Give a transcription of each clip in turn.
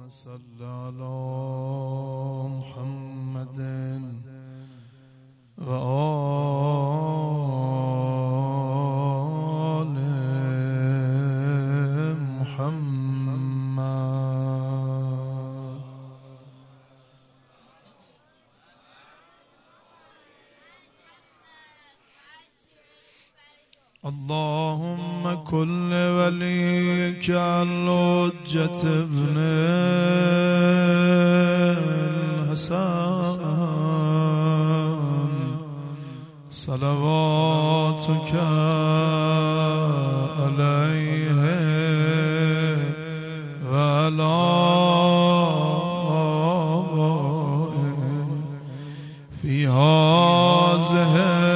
صل على محمد و آل محمد. اللهم كل وليك الحجة ابن الحسن صلواتك عليه وعلى آبائه في هذه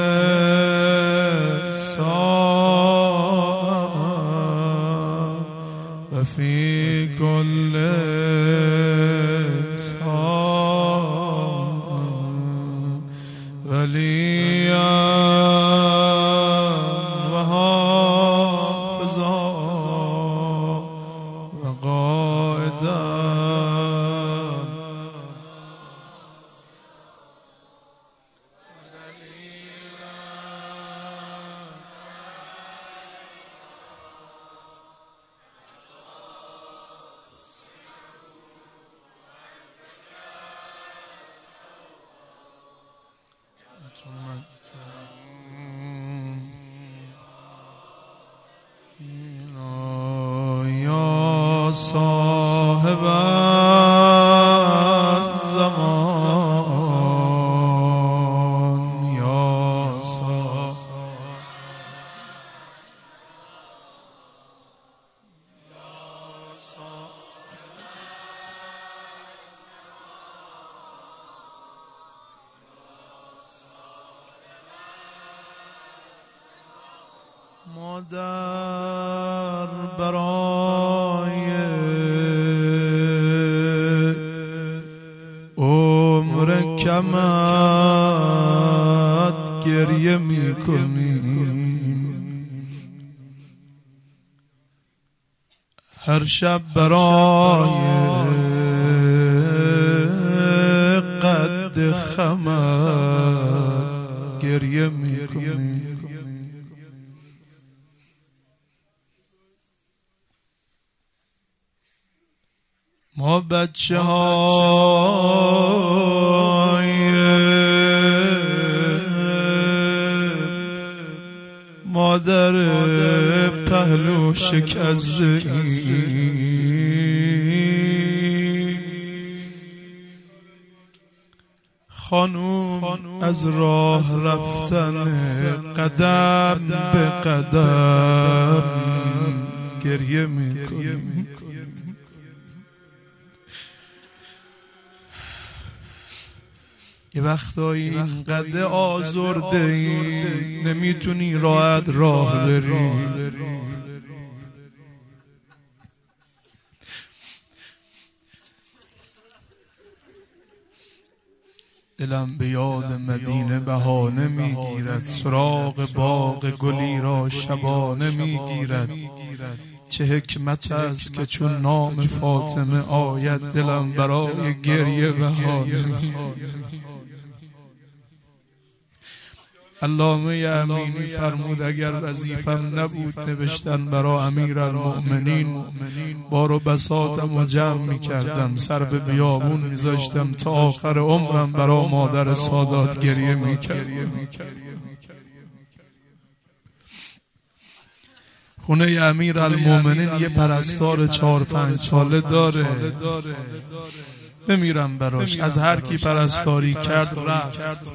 وفي كل ساعة وليا وحافظا وقائدا يا صاحب الزمان يا صاحب مادر برای عمر کمت گریه میکنی، هر شب برای قد خمت گریه میکنی. ما بچه های مادر پهلو شکسته خانوم از راه رفتن قدم به قدم گریه میکنی. یه وقتایی اینقدر آزرده ای نمیتونی راحت راه بری، دلم به یاد مدینه بهانه میگیرد، سراغ باغ گلی را شبانه میگیرد. چه حکمت است که چون نام فاطمه آید دلم برای گریه بهانه میگیرد. علامه امینی فرمود اگر وظیفم نبود نوشتن برای امیرالمؤمنین بار و بساطم و جمع میکردم، سر به بیابون میذاشتم تا آخر عمرم برای مادر سادات گریه میکردم. خونه امیرالمؤمنین یه پرستار 4-5 ساله داره، بمیرم براش، از هر کی پرستاری کرد رفت.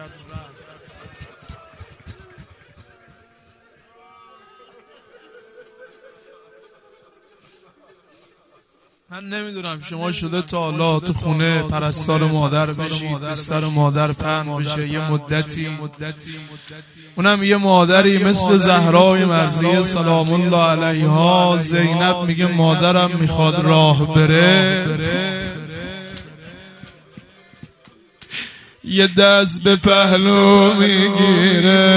من نمیدونم شما شده تا حالا تو خونه پرستار مادر بشید، بستر مادر پهن بشه یه مدتی، اونم یه مادری مثل زهرای مرضیه سلام الله علیها. زینب میگه مادرم میخواد راه بره، یه دست به پهلو میگیره،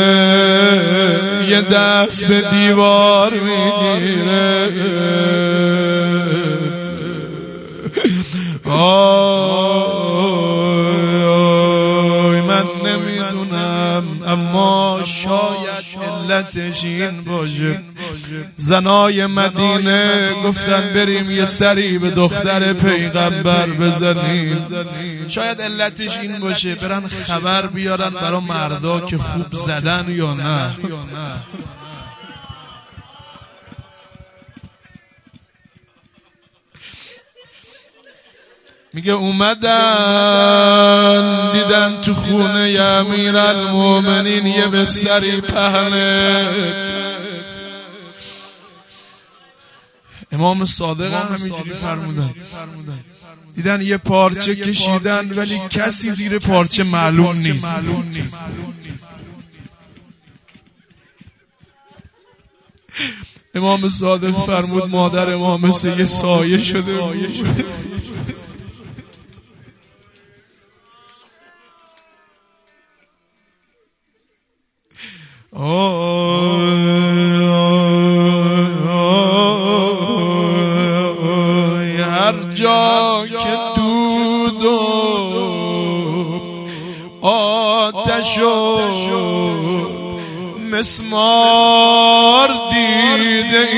یه دست به دیوار میگیره، علتش این باشه. زنای مدینه گفتن بریم یه سری به دختر پیغمبر بزنیم، شاید علتش این باشه برن خبر بیارن برای مردا که خوب زدن یا نه. میگه اومدن دیدن تو خونه امیرالمومنین یه بستری پهنه. امام صادق همینجوری فرمودن، دیدن یه پارچه کشیدن ولی کسی زیر پارچه معلوم نیست. امام صادق فرمود مادر ما مثل یه سایه شده بود. هر جا که دود و آتش و مسمار دیده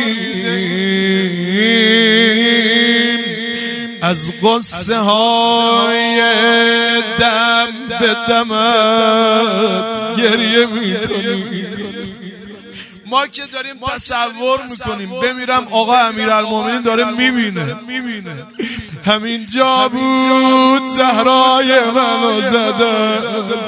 ایم، از قصه های دم به دمت گریه میکنیم. ما که داریم تصور میکنیم بمیرم آقا امیرالمومنین داره میبینه. همین جا بود زهرای منو زده.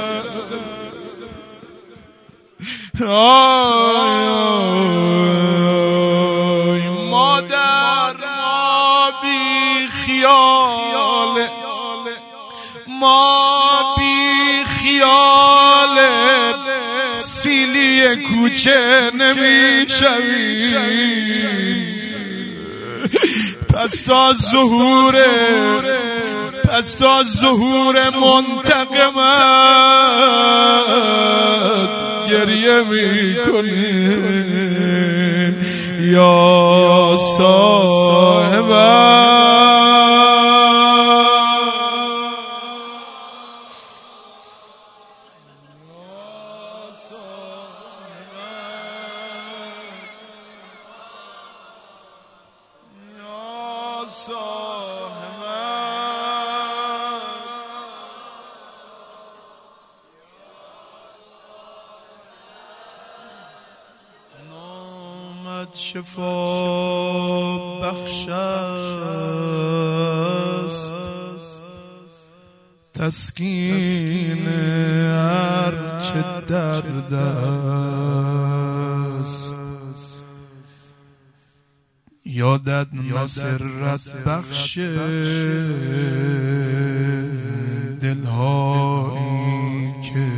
مادر ما بی خیاله، ما بی خیاله، سیلی کوچه نمیشویم. پس تا ظهور منتقمت گریه میکنیم یا صاحبه. شفا بخش است، تسکین هر چه درد است. یادت مسرت بخش دلهایی که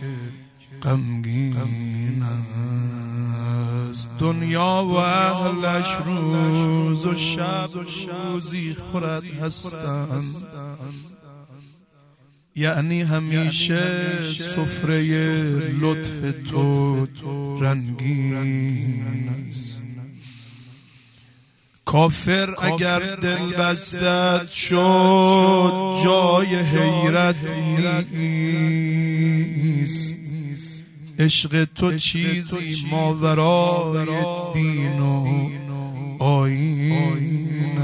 غمگین است. دنیا و اهلش روز و شب روزی خورد هستند، یعنی همیشه سفره لطف تو رنگین است. کافر اگر دل بستت شد جای حیرت نیست. عشق تو چیزی ماورای دین و آیین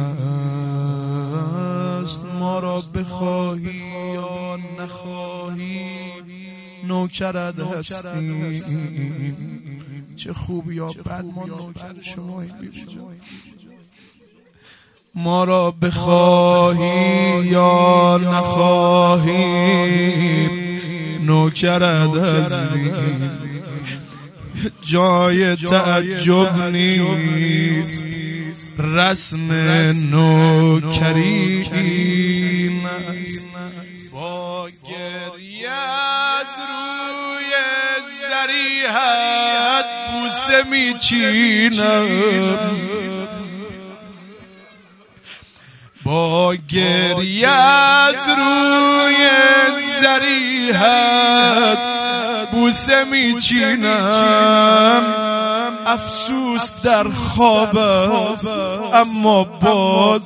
است. ما را بخواهی یا نخواهی نوکرت هستیم. چه خوب یا بد ما نوکر شماییم. ما را بخواهی یا نخواهی نوکرت هستیم. جای تعجب نیست، رسم نوکری این است. با گریه از روی ضریحت بوسه میچینم، با گریه از روی ضریحت بوسه میچینم. افسوس در خواب است اما باز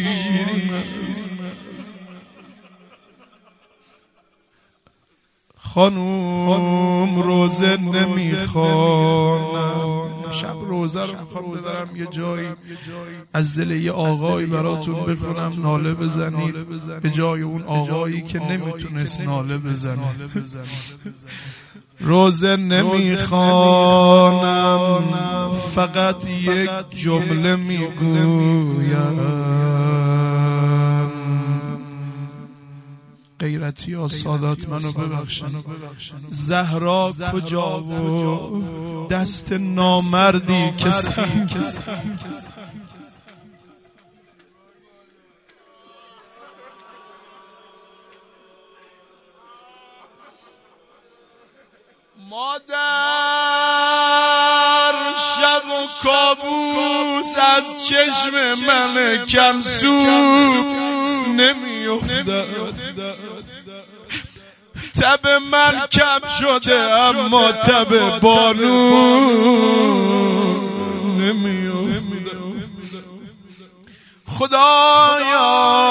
شیرین. خانوم روزه نمیخوانم، شب روزه رو میخوام بذارم یه جایی، از دل یه آقایی براتون بخونم ناله بزنید به جای اون آقایی که نمیتونست ناله بزنه. روزه نمیخوانم، فقط یک جمله میگویم. غیرتی ها سادات منو ببخشن، زهرا کجا و دست نامردی که مادر شب و کابوس از چشم من کم سو نمیافتد. تب من کم شده اما تب بانو نمیافتد. خدایا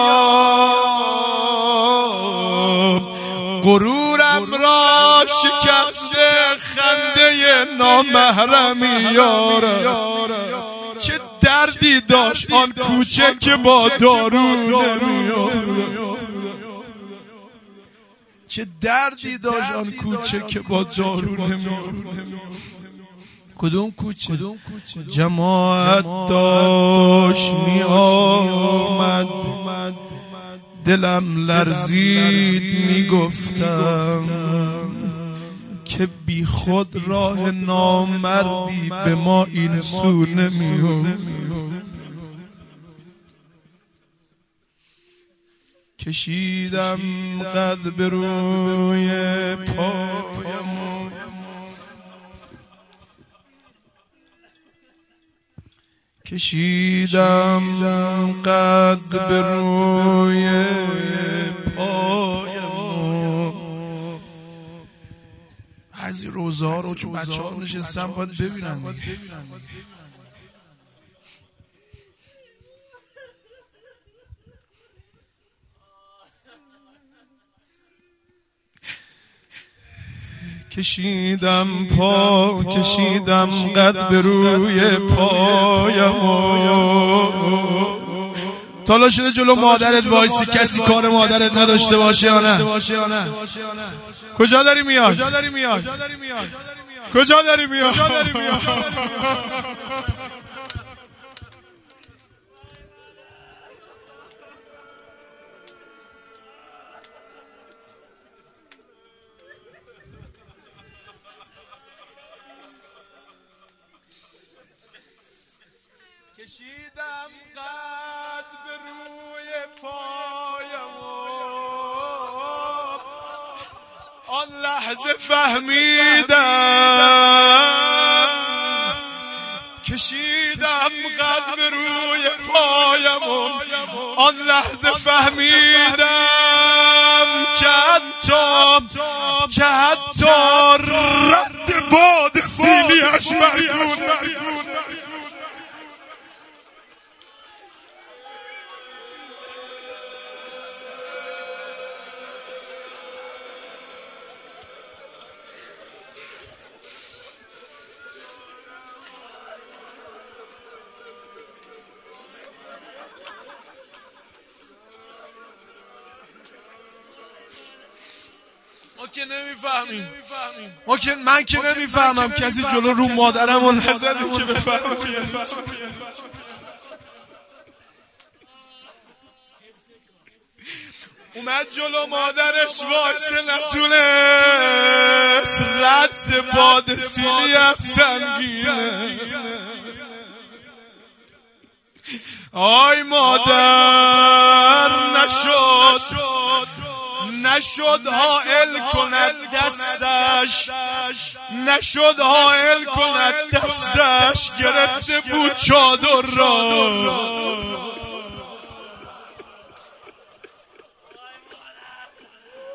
غرورم را شکسته خنده نامحرمی یارم. چه دردی داشت آن کوچه که با دارو نمیافتد. چه دردی داشت آن کوچه که با دارو نمیافتد. کدوم کوچه؟ جماعت داشت می آمد، دلم لرزید می گفتم که بی خود راه نامردی به ما این سو نمیافتد. کشیدم قد به روی پایم، کشیدم قد به روی پایم. بعضی روزا رو چون بچه ها نشستم باید ببینن. کشیدم قد به روی پایم. تالا شده جلو مادرت وایسی کسی کار مادرت نداشته باشه یا نه؟ کجا داری میای؟ کجا داری میای؟ کشیدم قد به روی پایم، آن لحظه فهمیدم. کشیدم قد به روی پایم، آن لحظه فهمیدم که حتی رد باد سینی‌اش مرگونه. من که نمیفهمم کسی جلو رو مادرم و نزده که بفهمم. اومد جلو مادرش وایسه نتونست، رد باد سینیم سنگینه. آی مادر نشد حائل کند دستش، نشد حائل کند دستش، گرفته بود چادر را.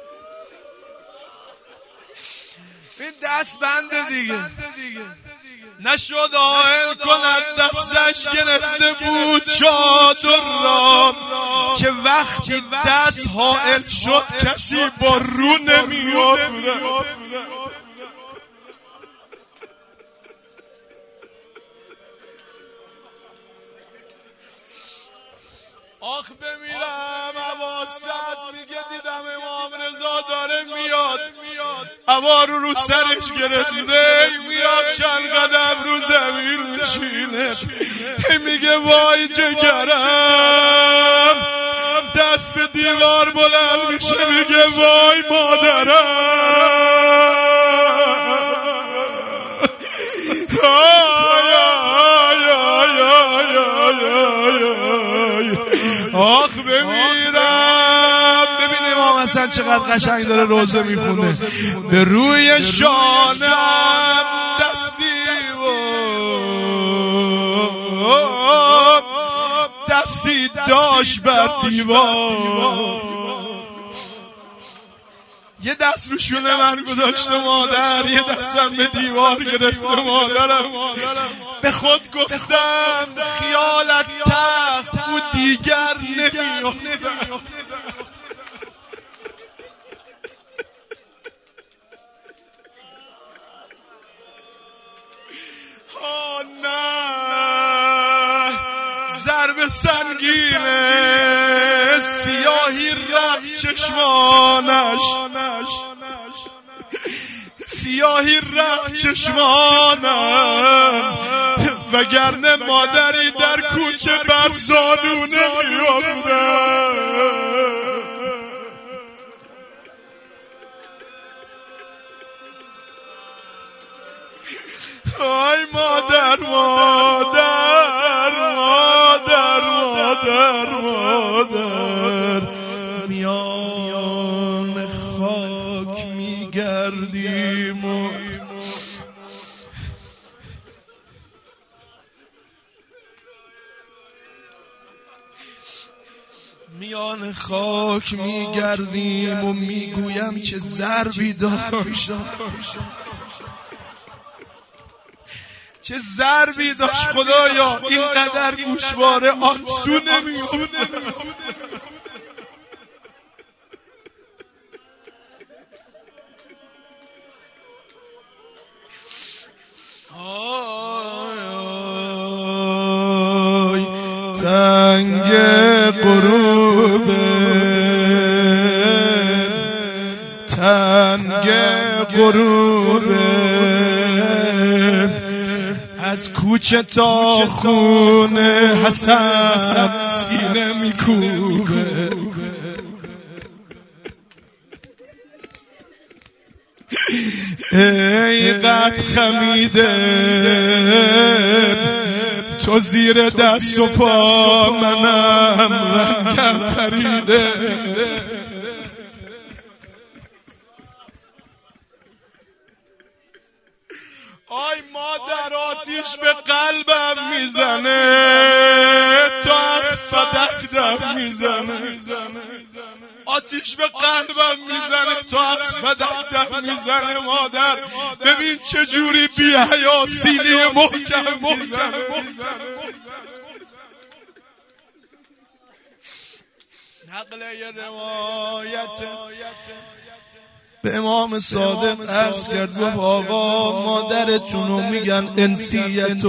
این دست بنده دیگه. نشد آهل کند دستش گرفته بود چادر را که وقتی دست حائل شد کسی با رو نمی‌آورد. آخ بمیرم حواست میگه دیدم امام رضا داره میاد هوا رو سرش گرفته میاد چند قدم رو زمین میشینه میگه وای جگرم دست به دیوار بلند میشه میگه وای مادرم آخ بمیرم. ببین امام حسن چقدر قشنگ داره روزه میخونه. به روی شانم دستی داشت بر دیوار یه دست رو شونه من گذاشته مادر یه دستم به دیوار گرفته مادرم. به خود گفتم خیالت تخت او دیگر نمی‌افتد. نه ضرب سنگینه سیاهی رفت چشمانش سیاهی رفت چشمانم وگرنه مادری در کوچه بر زانونه می‌افتد. آی مادر مادر مادر مادر مادر میان خاک میگردیم و میان خاک میگردیم و میگویم چه ضربی داشت چه ضربی داشت خدایا اینقدر گوشواره آنسو نمی‌افتاد. آی تنگ غروبه از کوچه تا خونه حسن سینه میکوبه. ای قد خمیده تو زیر دست و پا منم رنگم پریده. آی مادر آتیش به قلبم میزنه تو از فدکدم میزنه آتیش به قلبم میزنه تو از فدکدم میزنه مادر ببین چجوری بی حیا سینه محکم میزنه. نقله روایت به امام صادق عرض کرد گفت آقا مادرتونو میگن انسیت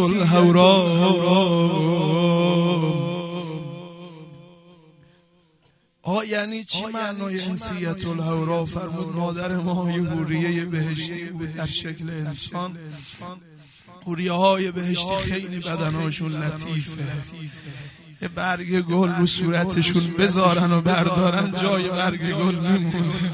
الهورام. آقا یعنی چی معنای انسیت الهورا؟ فرمود مادر ما یه حوریه بهشتی بود در شکل انسان. حوریه های بهشتی خیلی بدنهاشون لطیفه، یه برگ گل رو صورتشون بذارن و بردارن جای برگ گل میمونه.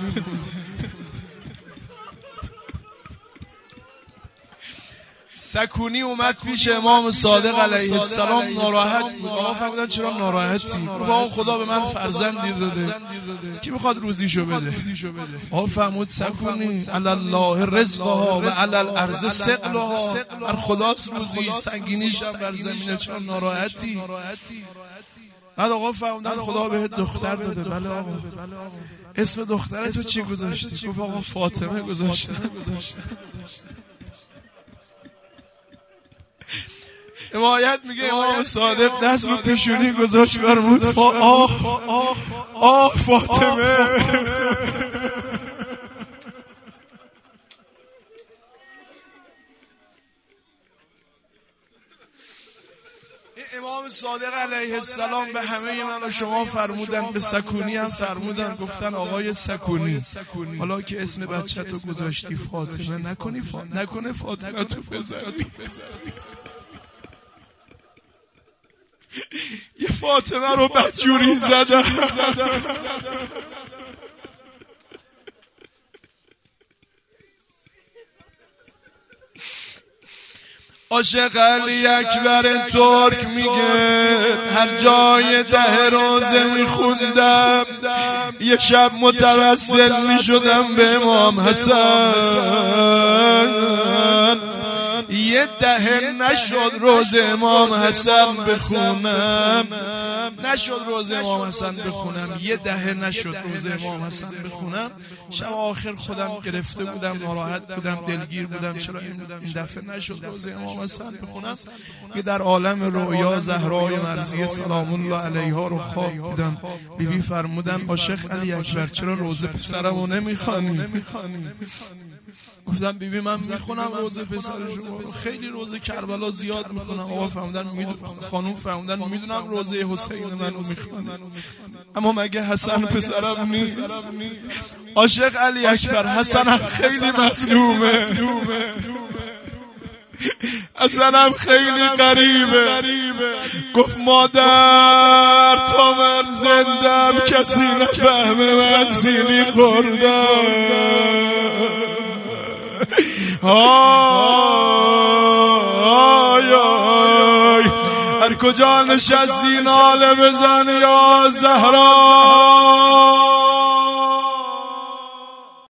سکونی اومد پیش امام صادق علیه السلام ناراحت بود. آقا فرمودن چرا ناراحتی؟ آقا خدا به من فرزندی داده، کی میخواد روزیشو بده؟ آقا فرمود سکونی علی الله رزقها و علی الارض ثقلها، بر خداست روزی سنگینیش بر زمین، چرا ناراحتی؟ بعد آقا فرمودن خدا بهت دختر داده. بله آقا. اسم دخترتو چی گذاشتی؟ گفت آقا فاطمه گذاشتم. روایت میگه امام صادق دست رو پیشونی گذاشت فرمود آه فاطمه. امام صادق علیه السلام به همه من و شما فرمودن، به سکونی هم فرمودن، گفتن آقای سکونی حالا که اسم بچه تو گذاشتی فاطمه نکنه فاطمه تو بزنی. یه فاطمه رو بدجوری زدن. عاشق علی اکبر ترک میگه هر جای 10 روزه میخوندم یه شب متوسل میشدم به امام حسن، یه 10 نشد روز امام حسن بخونم، نشد روز امام حسن بخونم، یه 10 نشد روز امام حسن بخونم. شب آخر خودم گرفته بودم، ناراحت بودم، دلگیر بودم چرا این دفعه نشد روز امام حسن بخونم. که در عالم رویا زهرای مرضیه سلام الله علیها رو خواب دیدم. بیبی فرمودن عاشق علی اکبر چرا روز پسرمو نمیخوانی؟ گفتم بیبی من میخونم روز پسر شما، خیلی روز کربلا زیاد میخونم. آقا فرمودن خانوم فرمودن میدونم روزه حسین منو میخونی، اما مگه حسن پسرم نیست؟ عاشق علی اکبر حسنم خیلی مظلومه، حسنم خیلی غریبه. گفت مادر تا من زندم کسی نفهمه من سینی خوردم. هر کجا نشستی ناله بزن یا زهرا.